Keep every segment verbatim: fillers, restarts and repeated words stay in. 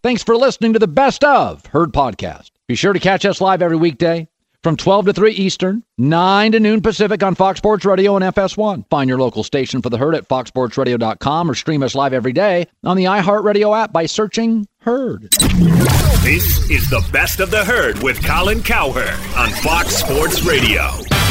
Thanks for listening to the Best of Herd podcast. Be sure to catch us live every weekday from twelve to three Eastern, nine to noon Pacific on Fox Sports Radio and F S one. Find your local station for the Herd at fox sports radio dot com or stream us live every day on the iHeartRadio app by searching Herd. This is the Best of the Herd with Colin Cowherd on Fox Sports Radio.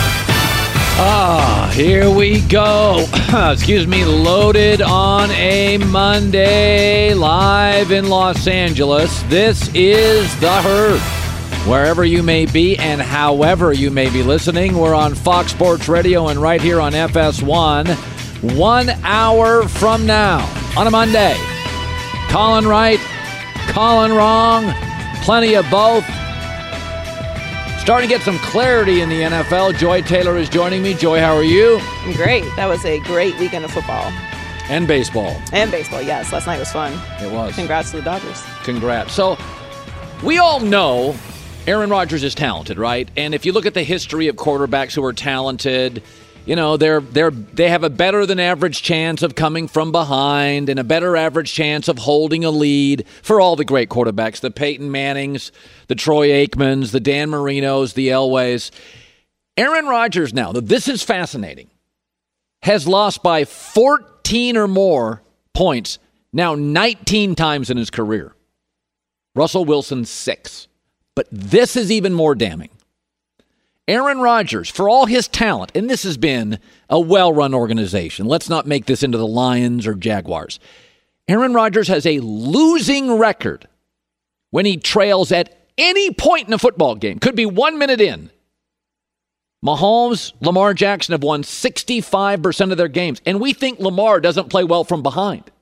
Ah, here we go. Excuse me, loaded on a Monday, live in Los Angeles. This is the Herd. Wherever you may be and however you may be listening, we're on Fox Sports Radio and right here on F S one. One hour from now on a Monday. Colin right, Colin wrong, plenty of both. Starting to get some clarity in the N F L. Joy Taylor is joining me. Joy, how are you? I'm great. That was a great weekend of football. And baseball. And baseball, yes. Last night was fun. It was. Congrats to the Dodgers. Congrats. So, we all know Aaron Rodgers is talented, right? And if you look at the history of quarterbacks who are talented, you know, they're they're they have a better than average chance of coming from behind and a better average chance of holding a lead for all the great quarterbacks, the Peyton Mannings, the Troy Aikmans, the Dan Marinos, the Elways. Aaron Rodgers now, this is fascinating, has lost by fourteen or more points now nineteen times in his career. Russell Wilson, six. But this is even more damning. Aaron Rodgers, for all his talent, and this has been a well-run organization. Let's not make this into the Lions or Jaguars. Aaron Rodgers has a losing record when he trails at any point in a football game. Could be one minute in. Mahomes, Lamar Jackson have won sixty-five percent of their games, and we think Lamar doesn't play well from behind.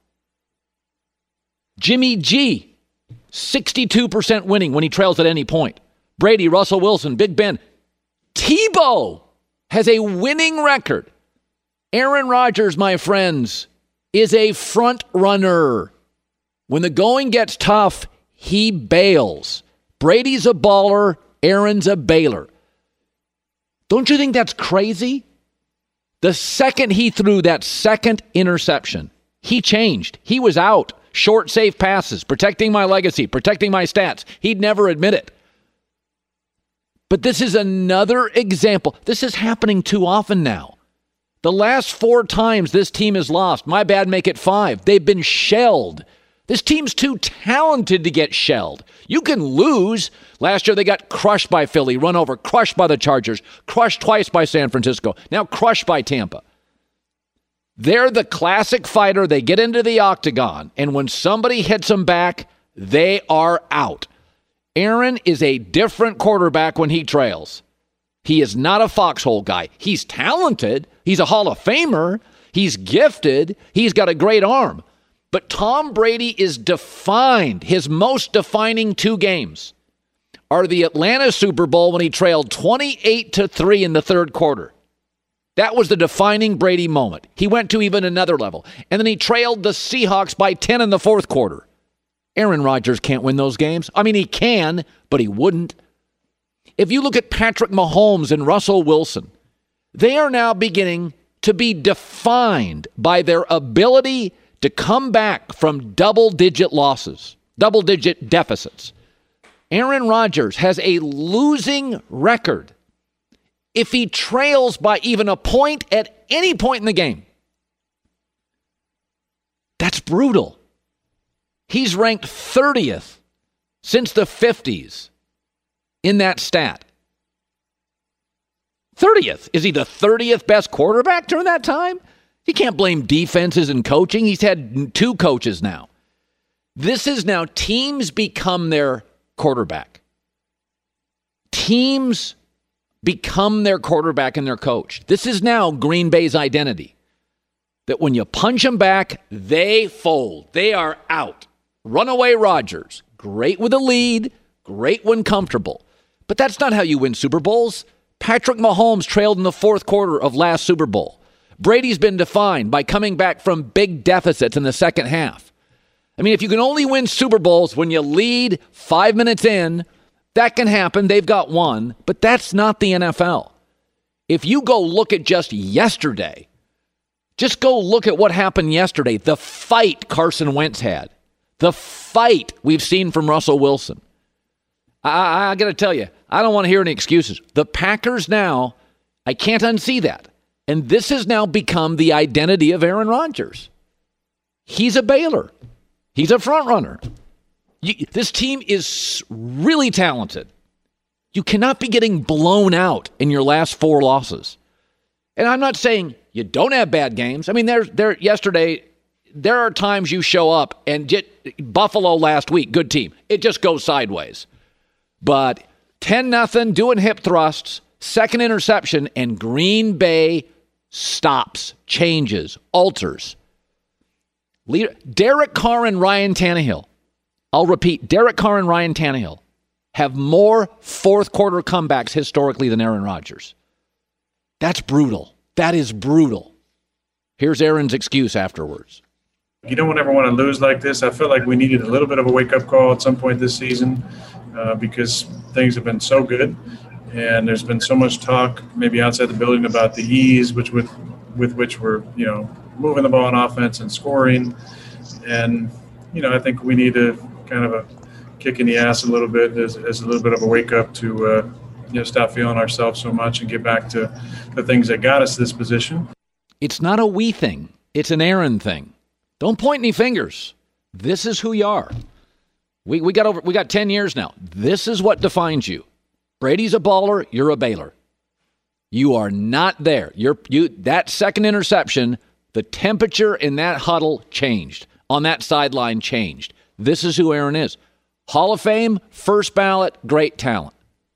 Jimmy G, sixty-two percent winning when he trails at any point. Brady, Russell Wilson, Big Ben. Tebow has a winning record. Aaron Rodgers, my friends, is a front runner. When the going gets tough, he bails. Brady's a baller. Aaron's a bailer. Don't you think that's crazy? The second he threw that second interception, he changed. He was out. Short, safe passes, protecting my legacy, protecting my stats. He'd never admit it. But this is another example. This is happening too often now. The last four times this team has lost, my bad, make it five. They've been shelled. This team's too talented to get shelled. You can lose. Last year they got crushed by Philly, run over, crushed by the Chargers, crushed twice by San Francisco, now crushed by Tampa. They're the classic fighter. They get into the octagon, and when somebody hits them back, they are out. Aaron is a different quarterback when he trails. He is not a foxhole guy. He's talented. He's a Hall of Famer. He's gifted. He's got a great arm. But Tom Brady is defined. His most defining two games are the Atlanta Super Bowl when he trailed twenty-eight to three in the third quarter. That was the defining Brady moment. He went to even another level. And then he trailed the Seahawks by ten in the fourth quarter. Aaron Rodgers can't win those games. I mean, he can, but he wouldn't. If you look at Patrick Mahomes and Russell Wilson, they are now beginning to be defined by their ability to come back from double-digit losses, double-digit deficits. Aaron Rodgers has a losing record if he trails by even a point at any point in the game. That's brutal. He's ranked thirtieth since the fifties in that stat. thirtieth. Is he the thirtieth best quarterback during that time? You can't blame defenses and coaching. He's had two coaches now. This is now teams become their quarterback. Teams become their quarterback and their coach. This is now Green Bay's identity. That when you punch them back, they fold. They are out. Runaway Rodgers. Great with a lead. Great when comfortable. But that's not how you win Super Bowls. Patrick Mahomes trailed in the fourth quarter of last Super Bowl. Brady's been defined by coming back from big deficits in the second half. I mean, if you can only win Super Bowls when you lead five minutes in, that can happen. They've got one, but that's not the N F L. If you go look at just yesterday, just go look at what happened yesterday, the fight Carson Wentz had, The fight we've seen from Russell Wilson. I, I, I got to tell you, I don't want to hear any excuses. The Packers now, I can't unsee that. And this has now become the identity of Aaron Rodgers. He's a Baylor. He's a front runner. You, this team is really talented. You cannot be getting blown out in your last four losses. And I'm not saying you don't have bad games. I mean, there, there yesterday, there are times you show up and get Buffalo last week, good team. It just goes sideways. But ten nothing, doing hip thrusts, second interception, and Green Bay stops, changes, alters. Leader, Derek Carr and Ryan Tannehill. I'll repeat, Derek Carr and Ryan Tannehill have more fourth quarter comebacks historically than Aaron Rodgers. That's brutal. That is brutal. Here's Aaron's excuse afterwards. You don't ever want to lose like this. I feel like we needed a little bit of a wake-up call at some point this season uh, because things have been so good. And there's been so much talk, maybe outside the building, about the ease which with, with which we're, you know, moving the ball on offense and scoring. And, you know, I think we need to kind of a kick in the ass a little bit as, as a little bit of a wake-up to, uh, you know, stop feeling ourselves so much and get back to the things that got us this position. It's not a we thing. It's an Aaron thing. Don't point any fingers. This is who you are. We we got over. We got ten years now. This is what defines you. Brady's a baller. You're a Baylor. You are not there. You're you. That second interception, the temperature in that huddle changed. On that sideline changed. This is who Aaron is. Hall of Fame, first ballot, great talent.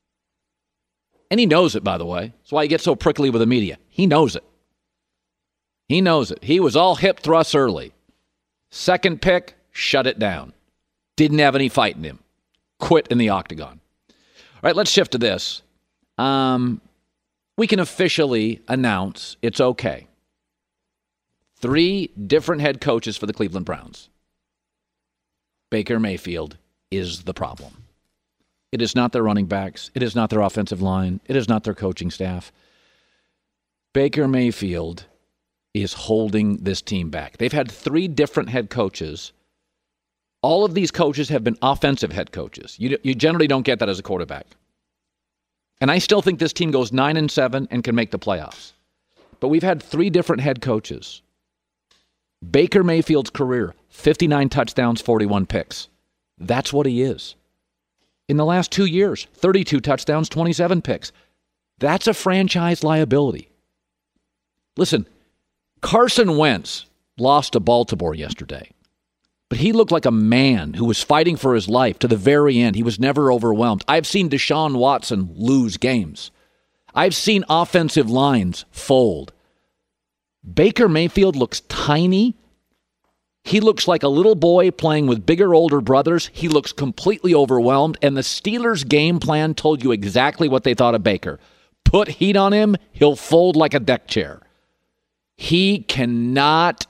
And he knows it, by the way. That's why he gets so prickly with the media. He knows it. He knows it. He was all hip thrusts early. Second pick, shut it down. Didn't have any fight in him. Quit in the octagon. All right, let's shift to this. Um, we can officially announce it's okay. Three different head coaches for the Cleveland Browns. Baker Mayfield is the problem. It is not their running backs. It is not their offensive line. It is not their coaching staff. Baker Mayfield is holding this team back. They've had three different head coaches. All of these coaches have been offensive head coaches. You, you generally don't get that as a quarterback. And I still think this team goes nine and seven and can make the playoffs. But we've had three different head coaches. Baker Mayfield's career, fifty-nine touchdowns, forty-one picks. That's what he is. In the last two years, thirty-two touchdowns, twenty-seven picks. That's a franchise liability. Listen, Carson Wentz lost to Baltimore yesterday, but he looked like a man who was fighting for his life to the very end. He was never overwhelmed. I've seen Deshaun Watson lose games. I've seen offensive lines fold. Baker Mayfield looks tiny. He looks like a little boy playing with bigger older brothers. He looks completely overwhelmed, and the Steelers' game plan told you exactly what they thought of Baker. Put heat on him, he'll fold like a deck chair. He cannot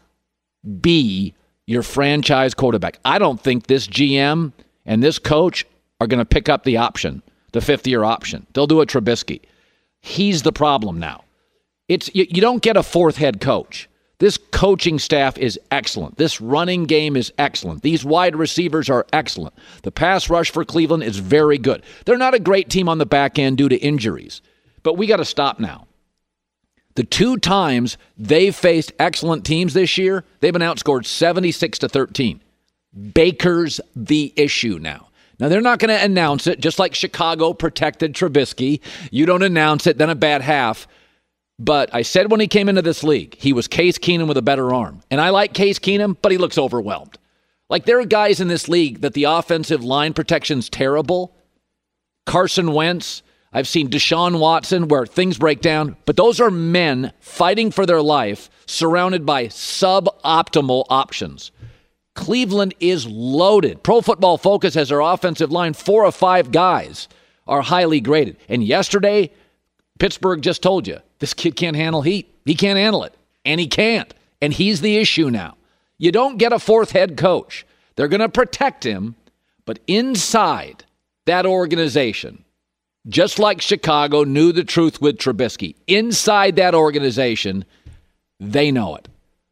be your franchise quarterback. I don't think this G M and this coach are going to pick up the option, the fifth-year option. They'll do a Trubisky. He's the problem now. It's you, you don't get a fourth head coach. This coaching staff is excellent. This running game is excellent. These wide receivers are excellent. The pass rush for Cleveland is very good. They're not a great team on the back end due to injuries, but we got to stop now. The two times they've faced excellent teams this year, they've been outscored seventy-six to thirteen. Baker's the issue now. Now, they're not going to announce it, just like Chicago protected Trubisky. You don't announce it, then a bad half. But I said when he came into this league, he was Case Keenum with a better arm. And I like Case Keenum, but he looks overwhelmed. Like, there are guys in this league that the offensive line protection's terrible. Carson Wentz. I've seen Deshaun Watson where things break down. But those are men fighting for their life, surrounded by suboptimal options. Cleveland is loaded. Pro Football Focus has their offensive line. Four or five guys are highly graded. And yesterday, Pittsburgh just told you, this kid can't handle heat. He can't handle it. And he can't. And he's the issue now. You don't get a fourth head coach. They're going to protect him. But inside that organization, just like Chicago knew the truth with Trubisky, inside that organization, they know it.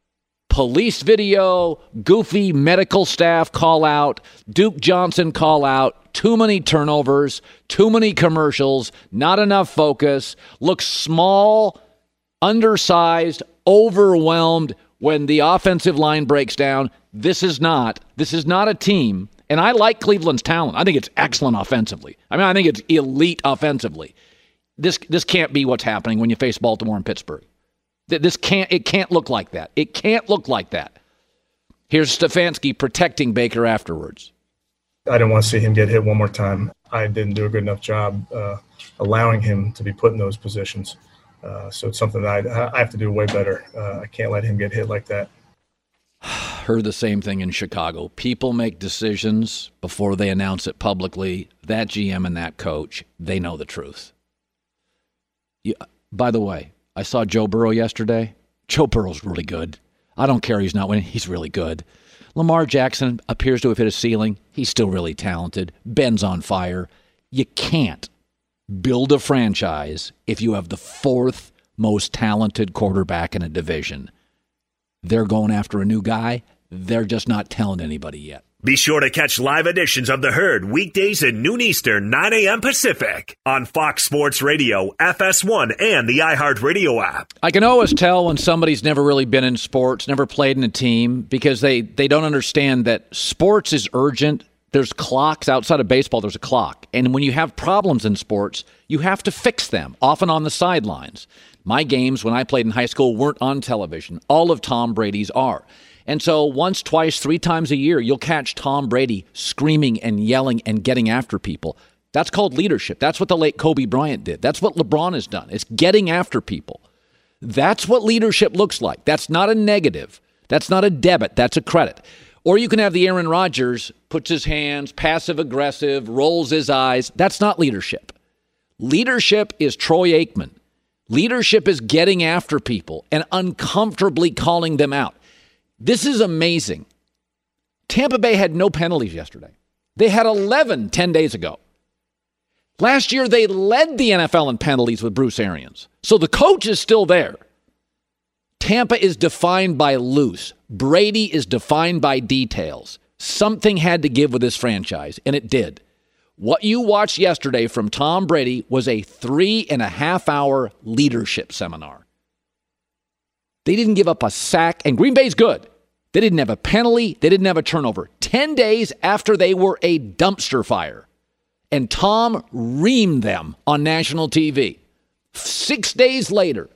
Police video, goofy medical staff call out, Duke Johnson call out, too many turnovers, too many commercials, not enough focus, looks small, undersized, overwhelmed when the offensive line breaks down. This is not, this is not a team, and I like Cleveland's talent. I think it's excellent offensively. I mean, I think it's elite offensively. This this can't be what's happening when you face Baltimore and Pittsburgh. This can't, it can't look like that. It can't look like that. Here's Stefanski protecting Baker afterwards. I didn't want to see him get hit one more time. I didn't do a good enough job uh, allowing him to be put in those positions. Uh, so it's something that I, I have to do way better. Uh, I can't let him get hit like that. Heard the same thing in Chicago. People make decisions before they announce it publicly. That G M and that coach, they know the truth. You, by the way, I saw Joe Burrow yesterday. Joe Burrow's really good. I don't care he's not winning. He's really good. Lamar Jackson appears to have hit a ceiling. He's still really talented. Ben's on fire. You can't build a franchise if you have the fourth most talented quarterback in a division. They're going after a new guy. They're just not telling anybody yet. Be sure to catch live editions of The Herd weekdays at noon Eastern, nine a.m. Pacific on Fox Sports Radio, F S one, and the iHeartRadio app. I can always tell when somebody's never really been in sports, never played in a team, because they, they don't understand that sports is urgent. There's clocks. Outside of baseball, there's a clock. And when you have problems in sports, you have to fix them, often on the sidelines. My games, when I played in high school, weren't on television. All of Tom Brady's are. And so once, twice, three times a year, you'll catch Tom Brady screaming and yelling and getting after people. That's called leadership. That's what the late Kobe Bryant did. That's what LeBron has done. It's getting after people. That's what leadership looks like. That's not a negative. That's not a debit. That's a credit. Or you can have the Aaron Rodgers, puts his hands, passive-aggressive, rolls his eyes. That's not leadership. Leadership is Troy Aikman. Leadership is getting after people and uncomfortably calling them out. This is amazing. Tampa Bay had no penalties yesterday. They had eleven ten days ago. Last year, they led the N F L in penalties with Bruce Arians. So the coach is still there. Tampa is defined by loose. Brady is defined by details. Something had to give with this franchise, and it did. What you watched yesterday from Tom Brady was a three and a half hour leadership seminar. They didn't give up a sack, and Green Bay's good. They didn't have a penalty. They didn't have a turnover. Ten days after they were a dumpster fire. And Tom reamed them on national T V. Six days later,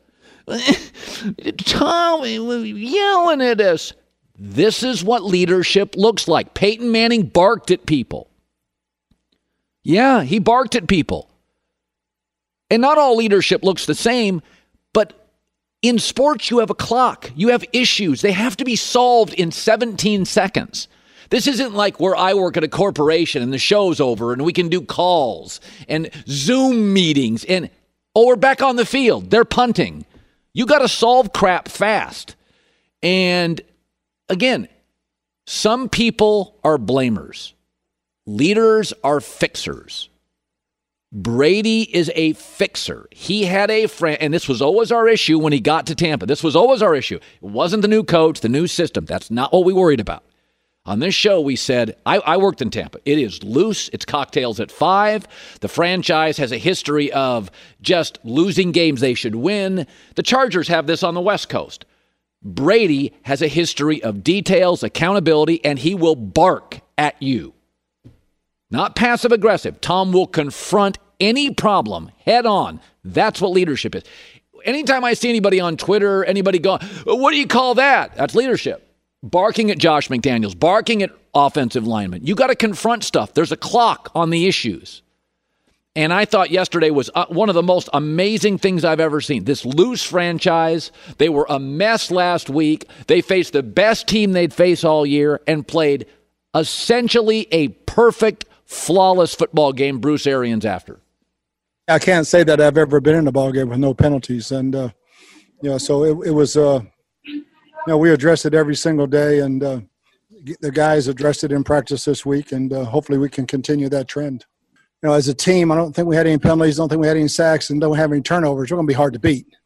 Tom was yelling at us. This is what leadership looks like. Peyton Manning barked at people. Yeah, he barked at people. And not all leadership looks the same, but in sports, you have a clock. You have issues. They have to be solved in seventeen seconds. This isn't like where I work at a corporation and the show's over and we can do calls and Zoom meetings and, oh, we're back on the field. They're punting. You got to solve crap fast. And again, some people are blamers. Leaders are fixers. Brady is a fixer. He had a friend, and this was always our issue when he got to Tampa. This was always our issue. It wasn't the new coach, the new system. That's not what we worried about. On this show, we said, I, I worked in Tampa. It is loose. It's cocktails at five. The franchise has a history of just losing games they should win. The Chargers have this on the West Coast. Brady has a history of details, accountability, and he will bark at you. Not passive-aggressive. Tom will confront any problem head on. That's what leadership is. Anytime I see anybody on Twitter, anybody going, what do you call that? That's leadership. Barking at Josh McDaniels, barking at offensive linemen. You got to confront stuff. There's a clock on the issues. And I thought yesterday was one of the most amazing things I've ever seen. This loose franchise, they were a mess last week. They faced the best team they'd face all year and played essentially a perfect, flawless football game Bruce Arians after. I can't say that I've ever been in a ball game with no penalties. And, uh, you know, so it, it was, uh, you know, we addressed it every single day, and uh, the guys addressed it in practice this week, and uh, hopefully we can continue that trend. You know, as a team, I don't think we had any penalties, don't think we had any sacks, and don't have any turnovers. We're going to be hard to beat.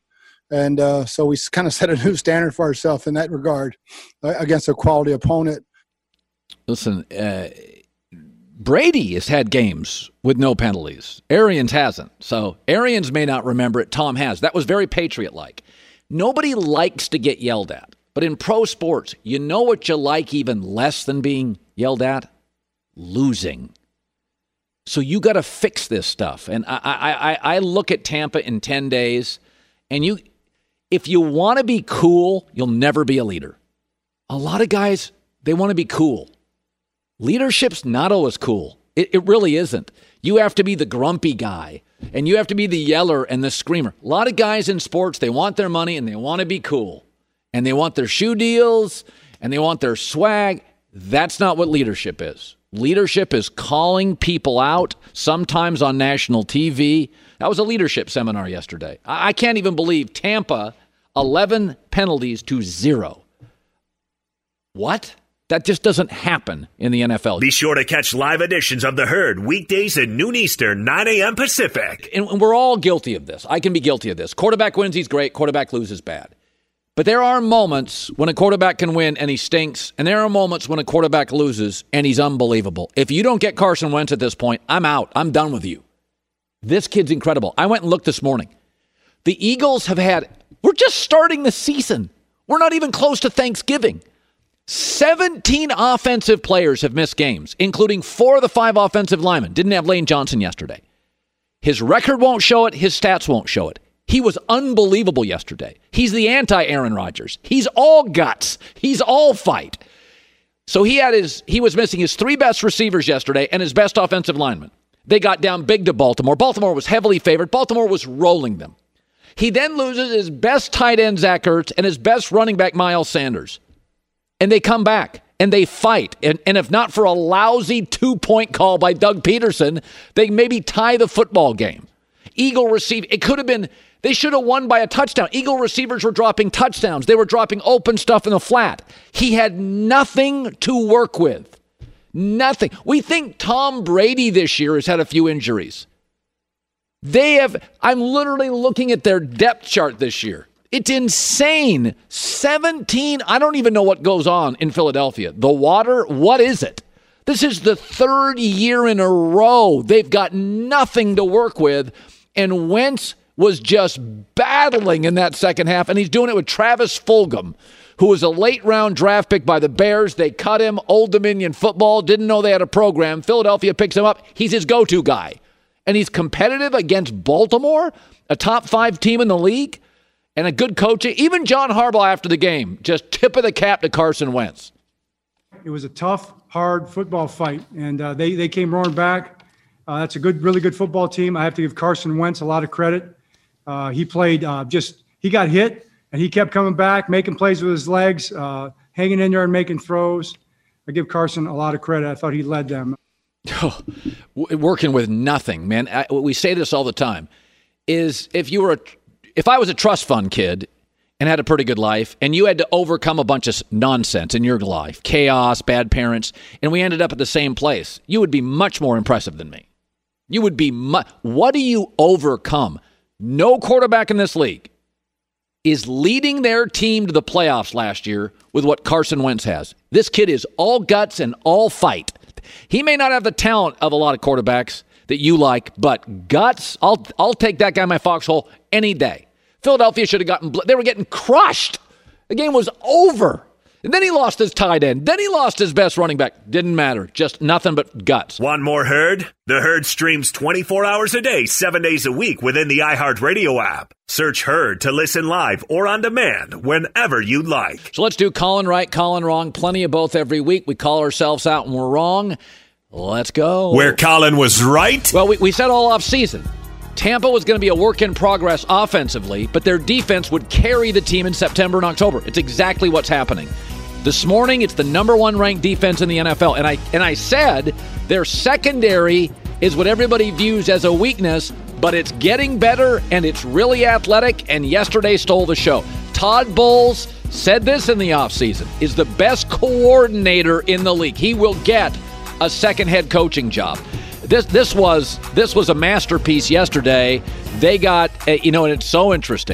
And uh, so we kind of set a new standard for ourselves in that regard uh, against a quality opponent. Listen, uh, Brady has had games with no penalties. Arians hasn't. So Arians may not remember it. Tom has. That was very Patriot-like. Nobody likes to get yelled at. But in pro sports, you know what you like even less than being yelled at? Losing. So you got to fix this stuff. And I, I, I, I look at Tampa in ten days, and you, if you want to be cool, you'll never be a leader. A lot of guys, they want to be cool. Leadership's not always cool. It, it really isn't. You have to be the grumpy guy, and you have to be the yeller and the screamer. A lot of guys in sports, they want their money, and they want to be cool. And they want their shoe deals, and they want their swag. That's not what leadership is. Leadership is calling people out, sometimes on national T V. That was a leadership seminar yesterday. I, I can't even believe Tampa, eleven penalties to zero. What? That just doesn't happen in the N F L. Be sure to catch live editions of The Herd weekdays at noon Eastern, nine a.m. Pacific. And we're all guilty of this. I can be guilty of this. Quarterback wins, he's great. Quarterback loses, bad. But there are moments when a quarterback can win and he stinks, and there are moments when a quarterback loses and he's unbelievable. If you don't get Carson Wentz at this point, I'm out. I'm done with you. This kid's incredible. I went and looked this morning. The Eagles have had, we're just starting the season. We're not even close to Thanksgiving. seventeen offensive players have missed games, including four of the five offensive linemen. Didn't have Lane Johnson yesterday. His record won't show it. His stats won't show it. He was unbelievable yesterday. He's the anti-Aaron Rodgers. He's all guts. He's all fight. So he had his he was missing his three best receivers yesterday and his best offensive lineman. They got down big to Baltimore. Baltimore was heavily favored. Baltimore was rolling them. He then loses his best tight end, Zach Ertz, and his best running back, Miles Sanders. And they come back, and they fight. And, and if not for a lousy two-point call by Doug Peterson, they maybe tie the football game. Eagle receive, it could have been, they should have won by a touchdown. Eagle receivers were dropping touchdowns. They were dropping open stuff in the flat. He had nothing to work with. Nothing. We think Tom Brady this year has had a few injuries. They have, I'm literally looking at their depth chart this year. It's insane. seventeen, I don't even know what goes on in Philadelphia. The water, what is it? This is the third year in a row. They've got nothing to work with. And Wentz was just battling in that second half, and he's doing it with Travis Fulgham, who was a late-round draft pick by the Bears. They cut him. Old Dominion football. Didn't know they had a program. Philadelphia picks him up. He's his go-to guy. And he's competitive against Baltimore, a top five team in the league, and a good coach. Even John Harbaugh after the game, just tip of the cap to Carson Wentz. It was a tough, hard football fight, and uh, they, they came roaring back. Uh, that's a good, really good football team. I have to give Carson Wentz a lot of credit. Uh, he played uh, just – he got hit, and he kept coming back, making plays with his legs, uh, hanging in there and making throws. I give Carson a lot of credit. I thought he led them. Oh, working with nothing, man. I, we say this all the time, is if you were a – if I was a trust fund kid and had a pretty good life and you had to overcome a bunch of nonsense in your life, chaos, bad parents, and we ended up at the same place, you would be much more impressive than me. You would be mu- – what do you overcome? No quarterback in this league is leading their team to the playoffs last year with what Carson Wentz has. This kid is all guts and all fight. He may not have the talent of a lot of quarterbacks that you like, but guts, I'll I'll take that guy in my foxhole any day. Philadelphia should have gotten, they were getting crushed. The game was over. And then he lost his tight end. Then he lost his best running back. Didn't matter. Just nothing but guts. Want more Herd? The Herd streams twenty-four hours a day, seven days a week within the iHeartRadio app. Search Herd to listen live or on demand whenever you like. So let's do Colin right, Colin wrong. Plenty of both every week. We call ourselves out when we're wrong. Let's go. Where Colin was right? Well, we, we said all off season. Tampa was going to be a work in progress offensively, but their defense would carry the team in September and October. It's exactly what's happening. This morning, it's the number one ranked defense in the N F L. And I and I said their secondary is what everybody views as a weakness, but it's getting better and it's really athletic, and yesterday stole the show. Todd Bowles said this in the offseason, is the best coordinator in the league. He will get a second head coaching job. This this was this was a masterpiece yesterday. They got, you know, and it's so interesting.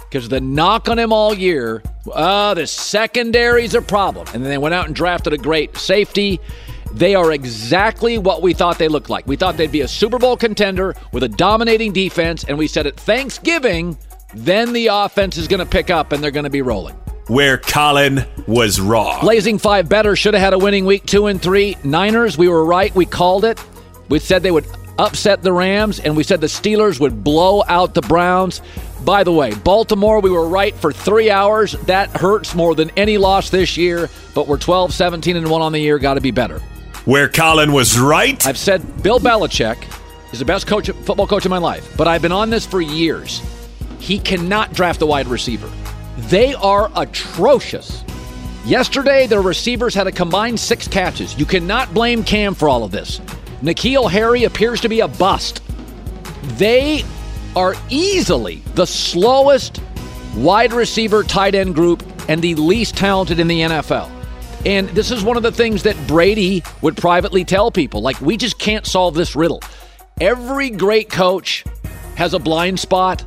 because the knock on him all year, oh, the secondary's a problem. And then they went out and drafted a great safety. They are exactly what we thought they looked like. We thought they'd be a Super Bowl contender with a dominating defense, and we said at Thanksgiving, then the offense is going to pick up and they're going to be rolling. Where Colin was wrong. Blazing Five better should have had a winning week two and three. Niners, we were right. We called it. We said they would upset the Rams, and we said the Steelers would blow out the Browns. By the way, Baltimore, we were right for three hours. That hurts more than any loss this year, but we're twelve, seventeen, and one on the year. Got to be better. Where Colin was right. I've said Bill Belichick is the best coach, football coach in my life, but I've been on this for years. He cannot draft a wide receiver. They are atrocious. Yesterday, their receivers had a combined six catches. You cannot blame Cam for all of this. N'Keal Harry appears to be a bust. They are easily the slowest wide receiver tight end group and the least talented in the N F L. And this is one of the things that Brady would privately tell people. Like, we just can't solve this riddle. Every great coach has a blind spot.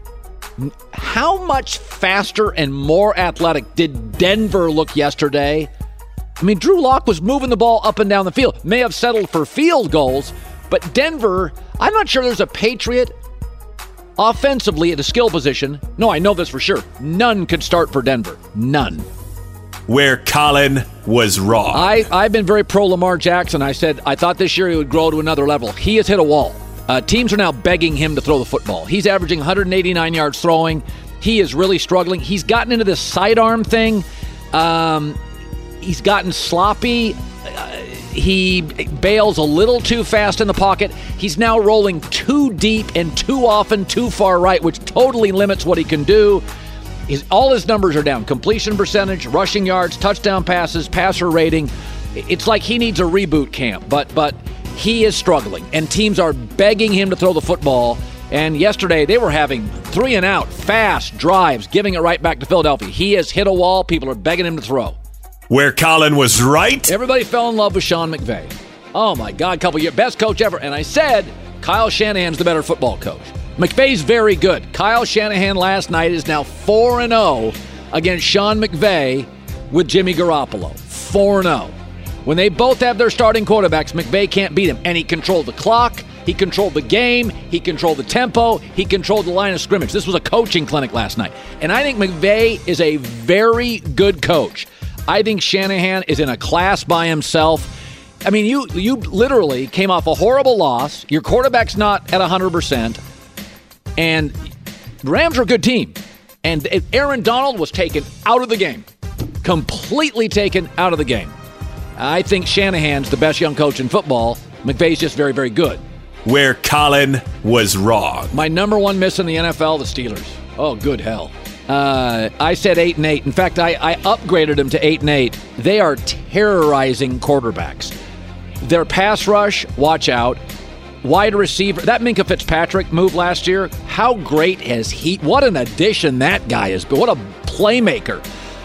How much faster and more athletic did Denver look yesterday? I mean, Drew Lock was moving the ball up and down the field. May have settled for field goals, but Denver, I'm not sure there's a Patriot offensively at a skill position. No, I know this for sure. None could start for Denver. None. Where Colin was wrong. I, I've been very pro Lamar Jackson. I said I thought this year he would grow to another level. He has hit a wall. Uh, teams are now begging him to throw the football. He's averaging one hundred eighty-nine yards throwing. He is really struggling. He's gotten into this sidearm thing. Um, he's gotten sloppy. Uh, he bails a little too fast in the pocket. He's now rolling too deep and too often too far right, which totally limits what he can do. His, all his numbers are down. Completion percentage, rushing yards, touchdown passes, passer rating. It's like he needs a reboot camp, but but he is struggling, and teams are begging him to throw the football. And yesterday, they were having three and out, fast drives, giving it right back to Philadelphia. He has hit a wall. People are begging him to throw. Where Colin was right. Everybody fell in love with Sean McVay. Oh, my God, couple years, best coach ever. And I said Kyle Shanahan's the better football coach. McVay's very good. Kyle Shanahan last night is now four and oh against Sean McVay with Jimmy Garoppolo. four and oh. When they both have their starting quarterbacks, McVay can't beat him. And he controlled the clock. He controlled the game. He controlled the tempo. He controlled the line of scrimmage. This was a coaching clinic last night. And I think McVay is a very good coach. I think Shanahan is in a class by himself. I mean, you you literally came off a horrible loss. Your quarterback's not at one hundred percent. And the Rams are a good team. And Aaron Donald was taken out of the game. Completely taken out of the game. I think Shanahan's the best young coach in football. McVay's just very, very good. Where Colin was wrong. My number one miss in the N F L, the Steelers. Oh, good hell. Uh, I said eight and eight. In fact, I, I upgraded them to eight and eight. They are terrorizing quarterbacks. Their pass rush, watch out. Wide receiver, that Minkah Fitzpatrick move last year, how great has he? What an addition that guy is. What a playmaker.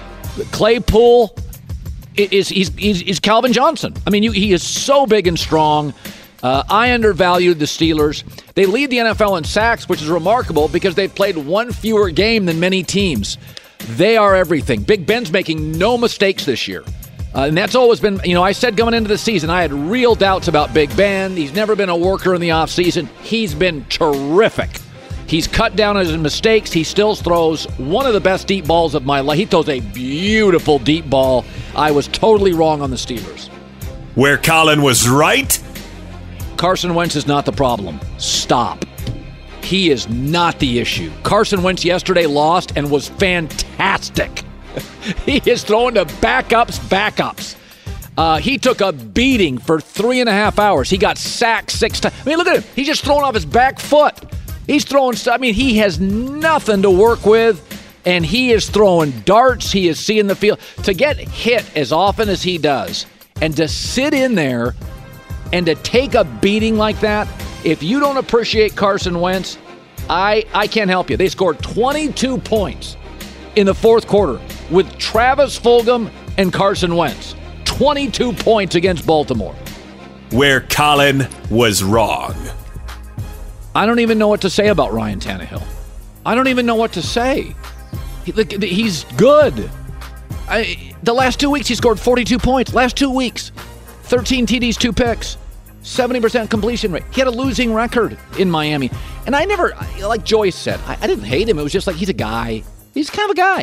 Claypool is he's, he's, he's Calvin Johnson. I mean, you, he is so big and strong. Uh, I undervalued the Steelers. They lead the N F L in sacks, which is remarkable because they've played one fewer game than many teams. They are everything. Big Ben's making no mistakes this year. Uh, and that's always been, you know, I said going into the season, I had real doubts about Big Ben. He's never been a worker in the offseason. He's been terrific. He's cut down on his mistakes. He still throws one of the best deep balls of my life. He throws a beautiful deep ball. I was totally wrong on the Steelers. Where Colin was right. Carson Wentz is not the problem. Stop. He is not the issue. Carson Wentz yesterday lost and was fantastic. He is throwing to backups, backups. Uh, he took a beating for three and a half hours. He got sacked six times. I mean, look at him. He's just throwing off his back foot. He's throwing stuff. I mean, he has nothing to work with, and he is throwing darts. He is seeing the field. To get hit as often as he does and to sit in there and to take a beating like that, if you don't appreciate Carson Wentz, I, I can't help you. They scored twenty-two points in the fourth quarter with Travis Fulgham and Carson Wentz. twenty-two points against Baltimore. Where Colin was wrong. I don't even know what to say about Ryan Tannehill. I don't even know what to say. He, he's good. I, the last two weeks, he scored forty-two points. Last two weeks, thirteen T Ds, two picks, seventy percent completion rate. He had a losing record in Miami. And I never, like Joyce said, I, I didn't hate him. It was just like, he's a guy. He's kind of a guy.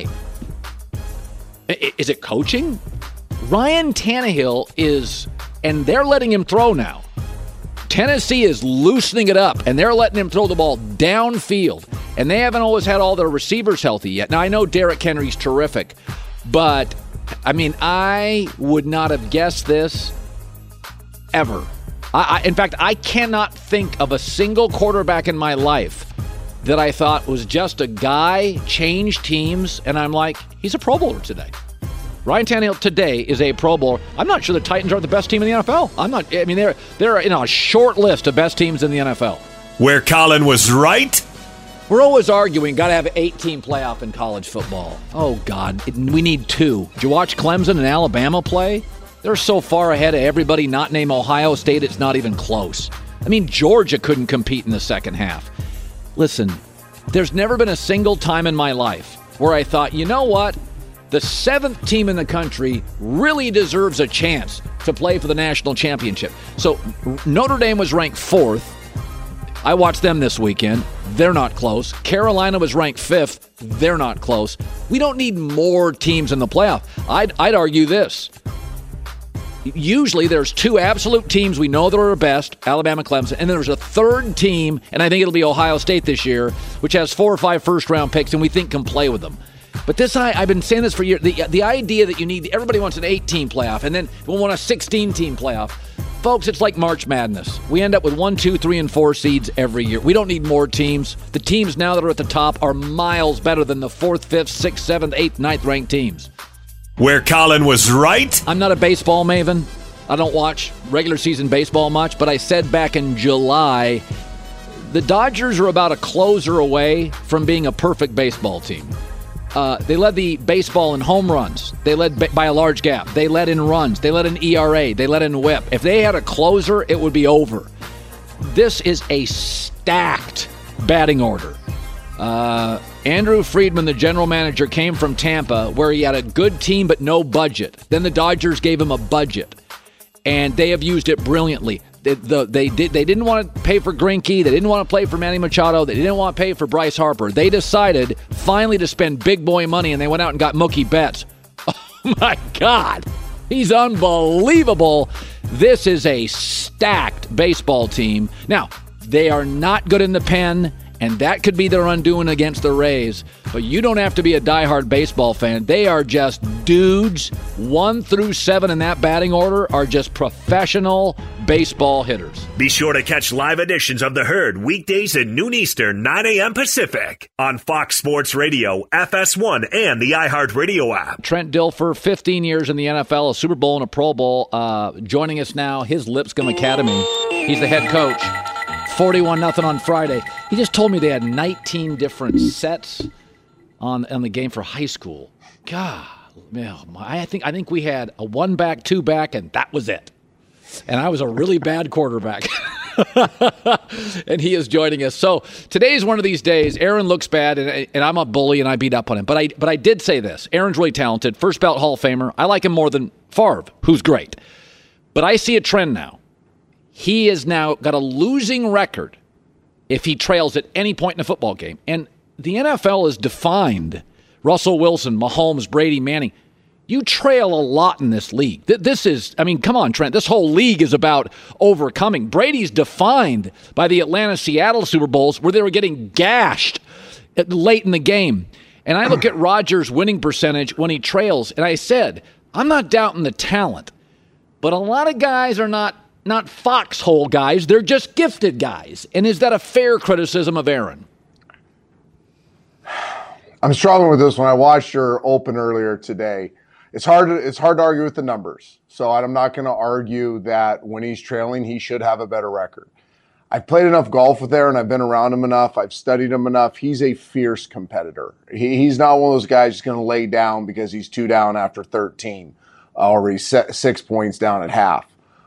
I, is it coaching? Ryan Tannehill is, and they're letting him throw now. Tennessee is loosening it up, and they're letting him throw the ball downfield. And they haven't always had all their receivers healthy yet. Now, I know Derrick Henry's terrific, but, I mean, I would not have guessed this ever. I, I, in fact, I cannot think of a single quarterback in my life that I thought was just a guy, changed teams, and I'm like, he's a Pro Bowler today. Ryan Tannehill today is a Pro Bowler. I'm not sure the Titans are the best team in the N F L. I'm not. I mean, they're they're in a short list of best teams in the N F L. Where Colin was right. We're always arguing, got to have an eight-team playoff in college football. Oh, God, it, we need two. Did you watch Clemson and Alabama play? They're so far ahead of everybody not named Ohio State, it's not even close. I mean, Georgia couldn't compete in the second half. Listen, there's never been a single time in my life where I thought, you know what? The seventh team in the country really deserves a chance to play for the national championship. So Notre Dame was ranked fourth. I watched them this weekend. They're not close. Carolina was ranked fifth. They're not close. We don't need more teams in the playoff. I'd, I'd argue this. Usually there's two absolute teams we know that are best, Alabama, Clemson, and then there's a third team, and I think it'll be Ohio State this year, which has four or five first-round picks, and we think can play with them. But this, I, I've been saying this for years, the, the idea that you need, everybody wants an eight-team playoff, and then we'll want a sixteen-team playoff. Folks, it's like March Madness. We end up with one, two, three, and four seeds every year. We don't need more teams. The teams now that are at the top are miles better than the fourth, fifth, sixth, seventh, eighth, ninth ranked teams. Where Colin was right. I'm not a baseball maven. I don't watch regular season baseball much, but I said back in July, the Dodgers are about a closer away from being a perfect baseball team. Uh, they led the baseball in home runs. They led by a large gap. They led in runs. They led in E R A. They led in whip. If they had a closer, it would be over. This is a stacked batting order. Uh, Andrew Friedman, the general manager, came from Tampa, where he had a good team but no budget. Then the Dodgers gave him a budget, and they have used it brilliantly. They, the, they, did, they didn't want to pay for Greinke. They didn't want to play for Manny Machado. They didn't want to pay for Bryce Harper. They decided finally to spend big boy money, and they went out and got Mookie Betts. Oh, my God. He's unbelievable. This is a stacked baseball team. Now, they are not good in the pen, and that could be their undoing against the Rays. But you don't have to be a diehard baseball fan. They are just dudes. One through seven in that batting order are just professional baseball hitters. Be sure to catch live editions of The Herd weekdays at noon Eastern, nine a.m. Pacific on Fox Sports Radio, F S one, and the iHeartRadio app. Trent Dilfer, fifteen years in the N F L, a Super Bowl and a Pro Bowl. Uh, joining us now, his Lipscomb Academy. He's the head coach. forty-one nothing on Friday. He just told me they had nineteen different sets on on the game for high school. God, man, I think I think we had a one back, two back, and that was it. And I was a really bad quarterback. And he is joining us. So today's one of these days. Aaron looks bad, and, and I'm a bully, and I beat up on him. But I but I did say this. Aaron's really talented. First ballot Hall of Famer. I like him more than Favre, who's great. But I see a trend now. He has now got a losing record if he trails at any point in a football game. And the N F L is defined. Russell Wilson, Mahomes, Brady, Manning. You trail a lot in this league. This is, I mean, come on, Trent. This whole league is about overcoming. Brady's defined by the Atlanta-Seattle Super Bowls where they were getting gashed late in the game. And I look at Rodgers' winning percentage when he trails, and I said, I'm not doubting the talent, but a lot of guys are not Not foxhole guys. They're just gifted guys. And is that a fair criticism of Aaron? I'm struggling with this one. I watched your open earlier today. It's hard to, it's hard to argue with the numbers. So I'm not going to argue that when he's trailing, he should have a better record. I've played enough golf with Aaron. I've been around him enough. I've studied him enough. He's a fierce competitor. He, he's not one of those guys just going to lay down because he's two down after thirteen uh, or he's six points down at half.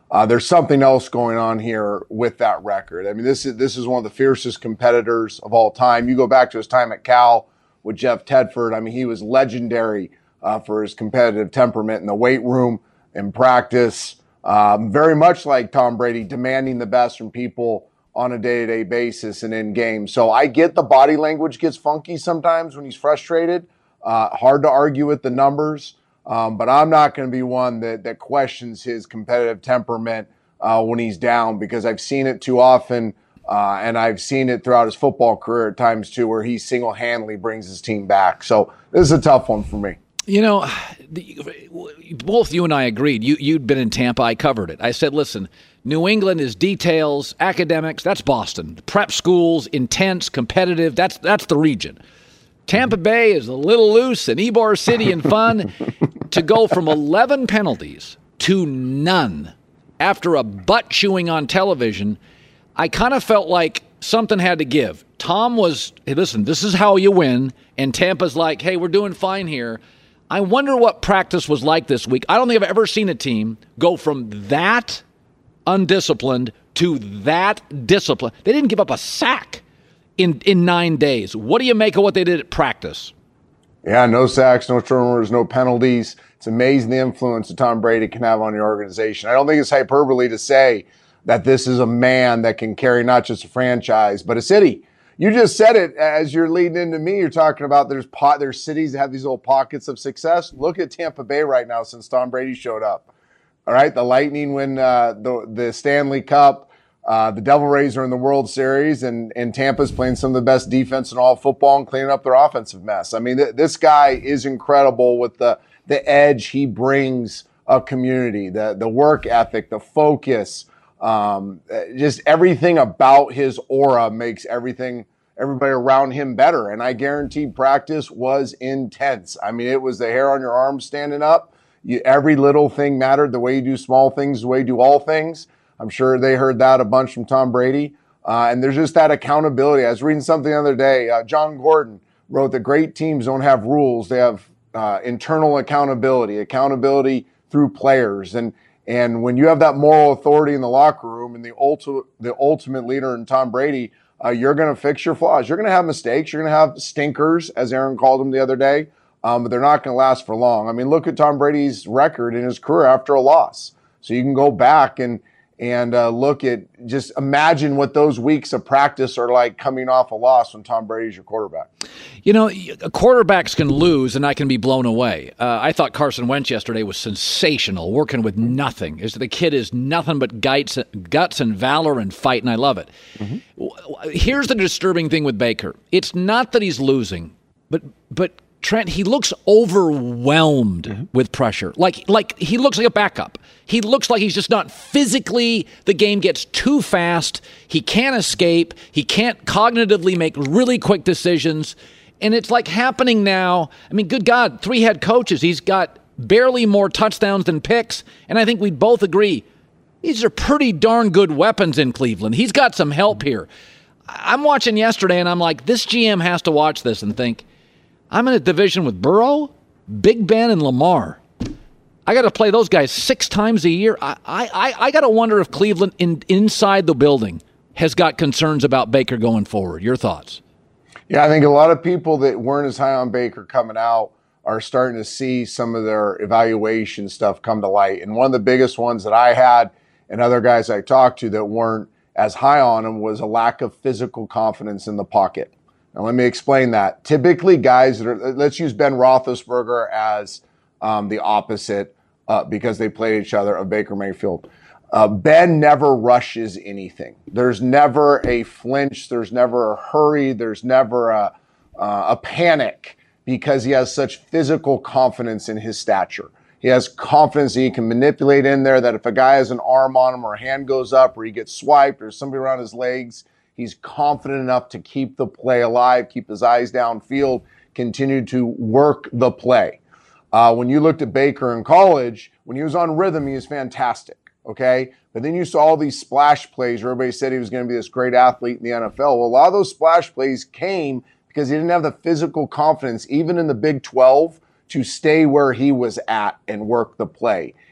Uh, there's something else going on here with that record. I mean, this is this is one of the fiercest competitors of all time. You go back to his time at Cal with Jeff Tedford. I mean, he was legendary uh, for his competitive temperament in the weight room, in practice. Um, very much like Tom Brady, demanding the best from people on a day-to-day basis and in games. So I get the body language gets funky sometimes when he's frustrated. Uh, hard to argue with the numbers. Um, but I'm not going to be one that, that questions his competitive temperament uh, when he's down, because I've seen it too often, uh, and I've seen it throughout his football career at times too, where he single-handedly brings his team back. So this is a tough one for me. You know, the, both you and I agreed. You, you'd been in Tampa. I covered it. I said, listen, New England is details, academics. That's Boston. Prep schools, intense, competitive. That's that's the region. Tampa Bay is a little loose and Ybor City and fun. To go from eleven penalties to none after a butt chewing on television, I kind of felt like something had to give. Tom was, hey, listen, this is how you win. And Tampa's like, hey, we're doing fine here. I wonder what practice was like this week. I don't think I've ever seen a team go from that undisciplined to that disciplined. They didn't give up a sack in, in nine days. What do you make of what they did at practice? Yeah, no sacks, no turnovers, no penalties. It's amazing the influence that Tom Brady can have on your organization. I don't think it's hyperbole to say that this is a man that can carry not just a franchise, but a city. You just said it as you're leading into me. You're talking about there's pot, there's cities that have these little pockets of success. Look at Tampa Bay right now since Tom Brady showed up. All right, the Lightning win uh, the the Stanley Cup. Uh, the Devil Rays are in the World Series, and, and Tampa's playing some of the best defense in all of football and cleaning up their offensive mess. I mean, th- this guy is incredible with the the edge he brings a community, the the work ethic, the focus, um, just everything about his aura makes everything everybody around him better. And I guarantee practice was intense. I mean, it was the hair on your arm standing up. You, every little thing mattered. The way you do small things, the way you do all things. I'm sure they heard that a bunch from Tom Brady. Uh, and there's just that accountability. I was reading something the other day. Uh, John Gordon wrote that great teams don't have rules. They have uh, internal accountability, accountability through players. And and when you have that moral authority in the locker room and the, ulti- the ultimate leader in Tom Brady, uh, you're going to fix your flaws. You're going to have mistakes. You're going to have stinkers, as Aaron called them the other day. Um, but they're not going to last for long. I mean, look at Tom Brady's record in his career after a loss. So you can go back and And uh, look at, just imagine what those weeks of practice are like coming off a loss when Tom Brady's your quarterback. You know, quarterbacks can lose and I can be blown away. Uh, I thought Carson Wentz yesterday was sensational, working with nothing. The kid is nothing but guts, guts and valor and fight, and I love it. Mm-hmm. Here's the disturbing thing with Baker. It's not that he's losing, but but Trent, he looks overwhelmed mm-hmm. with pressure. Like, like he looks like a backup. He looks like he's just not physically, the game gets too fast. He can't escape. He can't cognitively make really quick decisions. And it's like happening now. I mean, good God, three head coaches. He's got barely more touchdowns than picks. And I think we'd both agree, these are pretty darn good weapons in Cleveland. He's got some help here. I'm watching yesterday and I'm like, this G M has to watch this and think, I'm in a division with Burrow, Big Ben, and Lamar. I got to play those guys six times a year. I I, I got to wonder if Cleveland in, inside the building has got concerns about Baker going forward. Your thoughts? Yeah, I think a lot of people that weren't as high on Baker coming out are starting to see some of their evaluation stuff come to light. And one of the biggest ones that I had and other guys I talked to that weren't as high on him was a lack of physical confidence in the pocket. Now, let me explain that. Typically, guys that are, let's use Ben Roethlisberger as um, the opposite uh, because they played each other of Baker Mayfield. Uh, Ben never rushes anything. There's never a flinch. There's never a hurry. There's never a, uh, a panic because he has such physical confidence in his stature. He has confidence that he can manipulate in there, that if a guy has an arm on him or a hand goes up or he gets swiped or somebody around his legs, he's confident enough to keep the play alive, keep his eyes downfield, continue to work the play. Uh, when you looked at Baker in college, when he was on rhythm, he was fantastic, okay? But then you saw all these splash plays where everybody said he was going to be this great athlete in the N F L. Well, a lot of those splash plays came because he didn't have the physical confidence, even in the Big twelve, to stay where he was at and work the play.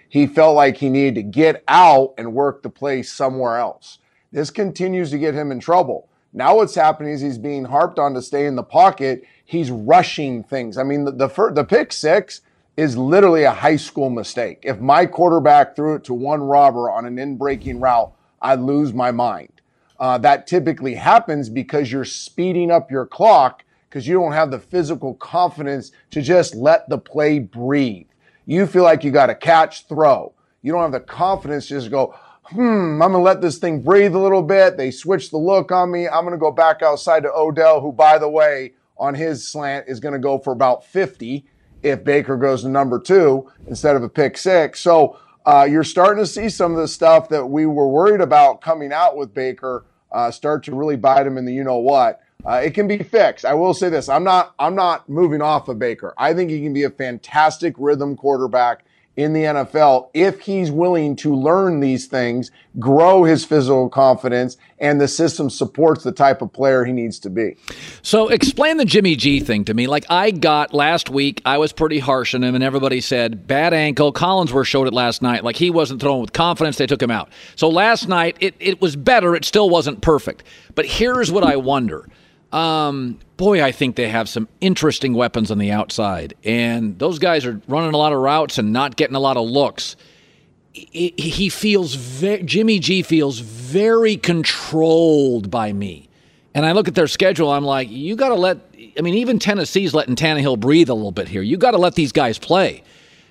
he felt like he needed to get out and work the play somewhere else. This continues to get him in trouble. Now what's happening is he's being harped on to stay in the pocket. He's rushing things. I mean, the the, the pick six is literally a high school mistake. If my quarterback threw it to one robber on an in-breaking route, I'd lose my mind. Uh, that typically happens because you're speeding up your clock because you don't have the physical confidence to just let the play breathe. You feel like you got to catch, throw. You don't have the confidence to just go, hmm, I'm going to let this thing breathe a little bit. They switched the look on me. I'm going to go back outside to Odell, who, by the way, on his slant is going to go for about fifty if Baker goes to number two instead of a pick six. So uh, you're starting to see some of the stuff that we were worried about coming out with Baker uh, start to really bite him in the you-know-what. Uh, it can be fixed. I will say this. I'm not, I'm not moving off of Baker. I think he can be a fantastic rhythm quarterback in the N F L if he's willing to learn these things, grow his physical confidence, and the system supports the type of player he needs to be. So explain the Jimmy G thing to me. Like I got last week, I was pretty harsh on him, and everybody said, bad ankle. Collinsworth showed it last night. Like he wasn't throwing with confidence. They took him out. So last night, it, it was better. It still wasn't perfect. But here's what I wonder. Um, boy, I think they have some interesting weapons on the outside, and those guys are running a lot of routes and not getting a lot of looks. He, he feels, ve- Jimmy G feels very controlled by me. And I look at their schedule, I'm like, you got to let, I mean, even Tennessee's letting Tannehill breathe a little bit here. You got to let these guys play.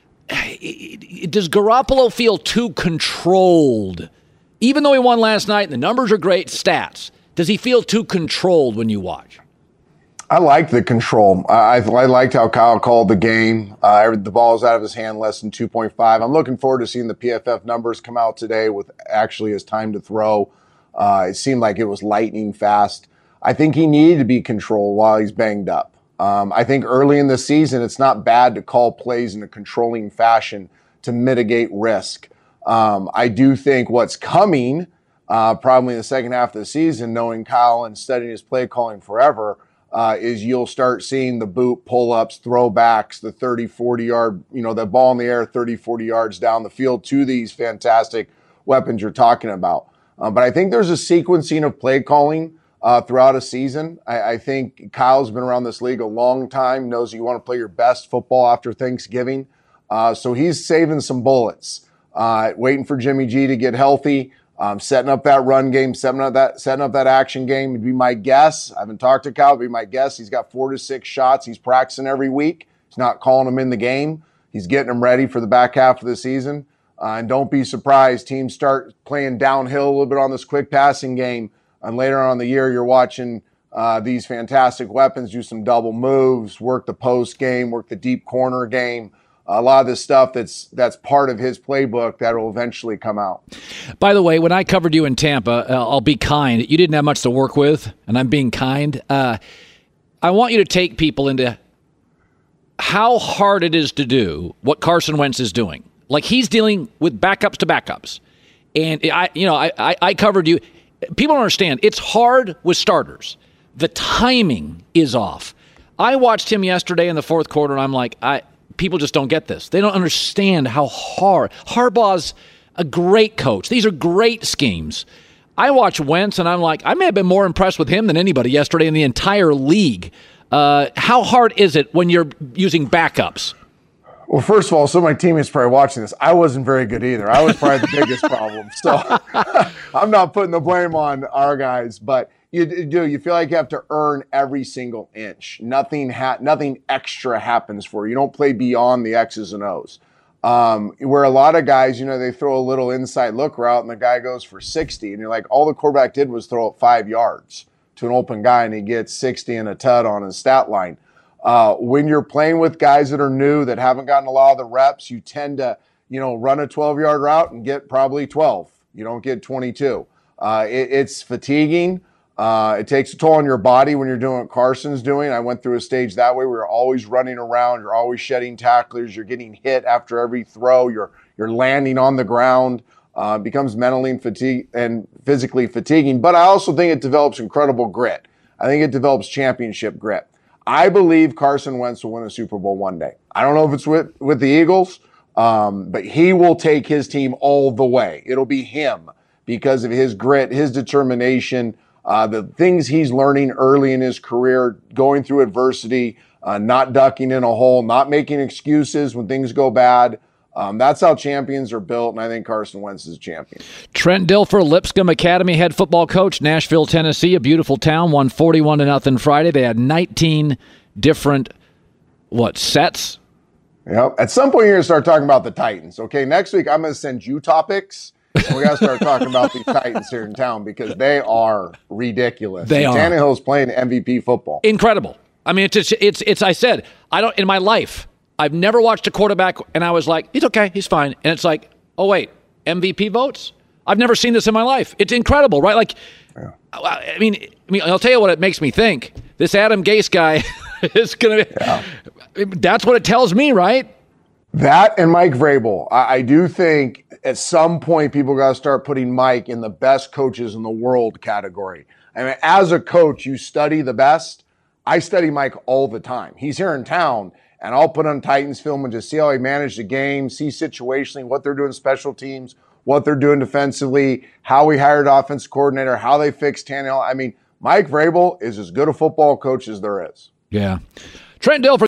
Does Garoppolo feel too controlled? Even though he won last night and the numbers are great, stats. Does he feel too controlled when you watch? I like the control. I, I liked how Kyle called the game. Uh, the ball is out of his hand less than two point five. I'm looking forward to seeing the P F F numbers come out today with actually his time to throw. Uh, it seemed like it was lightning fast. I think he needed to be controlled while he's banged up. Um, I think early in the season, it's not bad to call plays in a controlling fashion to mitigate risk. Um, I do think what's coming Uh, probably in the second half of the season, knowing Kyle and studying his play calling forever, uh, is you'll start seeing the boot pull-ups, throwbacks, the thirty, forty yard, you know, the ball in the air thirty, forty yards down the field to these fantastic weapons you're talking about. Uh, but I think there's a sequencing of play calling uh, throughout a season. I, I think Kyle's been around this league a long time, knows you want to play your best football after Thanksgiving. Uh, so he's saving some bullets, uh, waiting for Jimmy G to get healthy. Um, setting up that run game, setting up that setting up that action game would be my guess. I haven't talked to Kyle, but it'd be my guess. He's got four to six shots. He's practicing every week. He's not calling them in the game. He's getting them ready for the back half of the season. Uh, and don't be surprised, teams start playing downhill a little bit on this quick passing game. And later on in the year, you're watching uh, these fantastic weapons do some double moves, work the post game, work the deep corner game. A lot of this stuff that's that's part of his playbook that will eventually come out. By the way, when I covered you in Tampa, uh, I'll be kind. You didn't have much to work with, and I'm being kind. Uh, I want you to take people into how hard it is to do what Carson Wentz is doing. Like he's dealing with backups to backups, and I, you know, I, I, I covered you. People don't understand. It's hard with starters. The timing is off. I watched him yesterday in the fourth quarter, and I'm like, I. People just don't get this. They don't understand how hard. Harbaugh's a great coach. These are great schemes. I watch Wentz, and I'm like, I may have been more impressed with him than anybody yesterday in the entire league. Uh, how hard is it when you're using backups? Well, first of all, some of my teammates probably watching this. I wasn't very good either. I was probably the biggest problem. So I'm not putting the blame on our guys, but you do. You feel like you have to earn every single inch. Nothing ha- nothing extra happens for you. You don't play beyond the X's and O's. Um, where a lot of guys, you know, they throw a little inside look route and the guy goes for sixty. And you're like, all the quarterback did was throw it five yards to an open guy and he gets sixty and a tud on his stat line. Uh, when you're playing with guys that are new, that haven't gotten a lot of the reps, you tend to, you know, run a twelve-yard route and get probably twelve. You don't get twenty-two. Uh, it, it's fatiguing. Uh, it takes a toll on your body when you're doing what Carson's doing. I went through a stage that way. We were always running around. You're always shedding tacklers. You're getting hit after every throw. You're you're landing on the ground. Uh, it becomes mentally and, fatigue, and physically fatiguing. But I also think it develops incredible grit. I think it develops championship grit. I believe Carson Wentz will win a Super Bowl one day. I don't know if it's with, with the Eagles. Um, but he will take his team all the way. It'll be him because of his grit, his determination, uh, the things he's learning early in his career, going through adversity, uh, not ducking in a hole, not making excuses when things go bad. Um, that's how champions are built, and I think Carson Wentz is a champion. Trent Dilfer, Lipscomb Academy head football coach, Nashville, Tennessee, a beautiful town, won forty-one to nothing Friday. They had nineteen different, what, sets? Yep. At some point, you're going to start talking about the Titans. Okay, next week, I'm going to send you topics, and we got to start talking about these Titans here in town because they are ridiculous. They and are. Tannehill's playing M V P football. Incredible. I mean, it's, it's, it's, it's, I said, I don't, in my life, I've never watched a quarterback, and I was like, he's okay, he's fine. And it's like, oh, wait, M V P votes? I've never seen this in my life. It's incredible, right? Like, yeah. I mean, I mean, I'll tell you what it makes me think. This Adam Gase guy is going to yeah. That's what it tells me, right? That and Mike Vrabel. I, I do think at some point people got to start putting Mike in the best coaches in the world category. I mean, as a coach, you study the best. I study Mike all the time. He's here in town, and I'll put on Titans film and just see how he managed the game, see situationally what they're doing special teams, what they're doing defensively, how we hired offense coordinator, how they fixed Tannehill. I mean, Mike Vrabel is as good a football coach as there is. Yeah. Trent Dilfer.